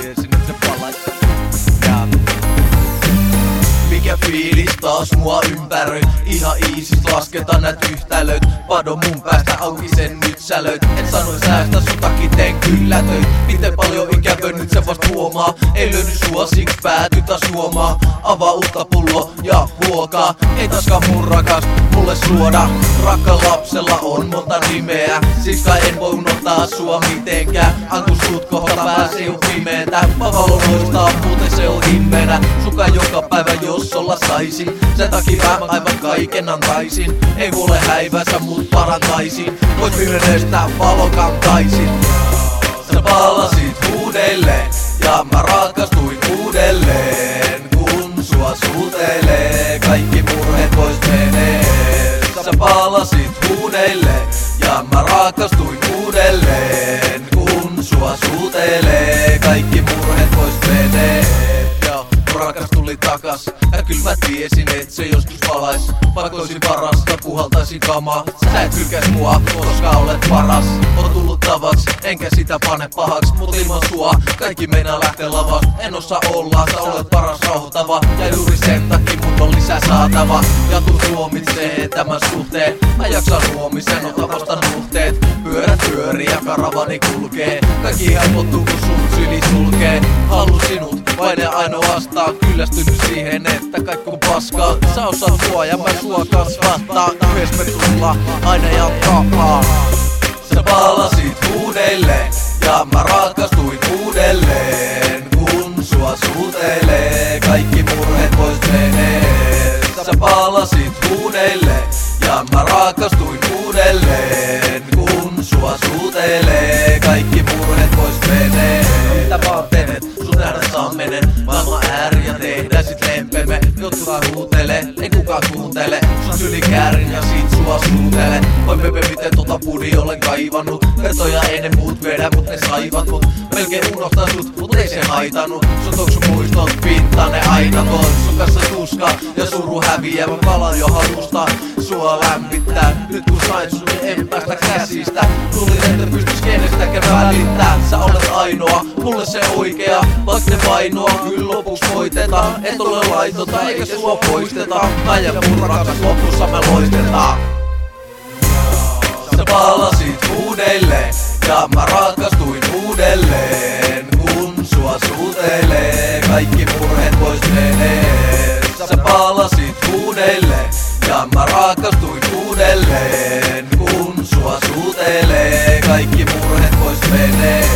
tiesin, että se palais. Mikä fiilis taas mua ympäröi? Ihan iisis lasketaan näitä yhtälöt. Pado mun päästä auki sen nyt sälöit. Et sanoin säästä sutakin teen kyllä töit. Miten paljon ikävö nyt se vast huomaa. Ei löydy sua siksi pääty taas juomaan. Avaa uutta pulloa ja huokaa. Ei taskaan mun rakas mulle suoda. Rakka lapsella on monta nimeä. Siksi kai en voi unohtaa sua mitenkään. Anku sut kohta pääsee jo pimeetä. Mä valon loistaa muuten se on himmenä. Suka joka päivä jos olla saisin. Sen takia mä aivan kaiken antaisin. Ei huole häivänsä mut parantaisin. Voit pimenestä valo kantaisin. Sä palasit uudelleen ja mä rakastuin uudelleen. Kun sua suutelee kaikki murheet pois menee. Sä palasit uudelleen ja mä rakastuin uudelleen. Kun sua suutelee kaikki murheet pois menee. Rakas tuli takas, ja kyl mä tiesin, et se joskus valais. Vaikka olisin parasta, puhaltaisin kamaa. Sä et hylkäis mua, koska olet paras. On tullut tavaks, enkä sitä pane pahaks. Mut ilman sua, kaikki meinaa lähtee lavasta. En osaa olla, sä olet paras rauhoittava. Ja juuri sen takia mun on lisää saatava. Ja kun tuomitsee tämän suhteen, mä jaksan huomisen, ota vasta nuhteet. Pyörät pyörii ja karavani kulkee. Kaikki helpottuu kun sun syli sulkee. Haluun sinut, vain ja ainoastaan. Kyllästynyt siihen, että kaikki on paskaa. Sä osaat sua ja mä sua kasvattaa. Yhdessä me tullaan aina jatkaa. Sä palasit uudelleen ja mä rakastuin uudelleen. Kun sua suutelee kaikki murheet pois menee. Sä palasit uudelleen ja mä rakastuin uudelleen. Kun sua suutelee kaikki murheet pois menee. Mitä mä oon tehnyt? Sun nähdä sammenen maailman ääri ja tehdään sit lempemme. Jotkut huutelee, ei kukaan kuuntele. Sun syli käärin ja sit sua suutele. Voi pepe miten tota pudi olen kaivannut. Vertoja ei ne muut vedä mut ne saivat mut. Melkein unohtaa sut mut ei se haitanut. Sun toksu muistot pinta ne aina toon. Sun kanssa tuska ja suru häviää. Mä palaan jo halusta sua lämmittää. Nyt kun sain sun en päästä käsistä. Luulin että pystys kenestäkään välittää. Sä olet ainoa, mulle se oikea. Vaikka ne vainoa, kyllä lopuks voitetaan. Et ole laitonta eikä sua poisteta. Mä ja mun rakas lopussa me loistetaan. Sä palasit uudelleen ja mä rakastuin uudelleen. Kun sua suutelee kaikki murheet pois menee. Sä palasit uudelleen ja mä rakastuin uudelleen. Kun sua suutelee kaikki murheet pois menee.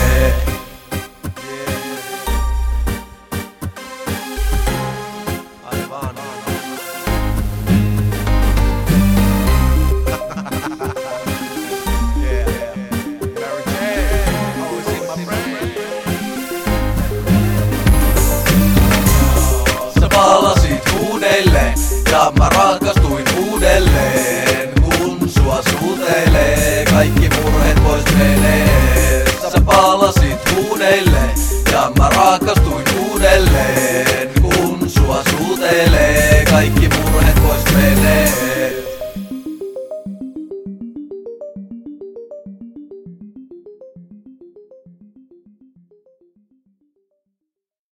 Palasit uudelleen ja mä rakastuin uudelleen. Kun sua suutelee kaikki murheet pois menee. Sä palasit uudelleen ja mä rakastuin uudelleen. Kun sua suutelee kaikki murheet pois menee.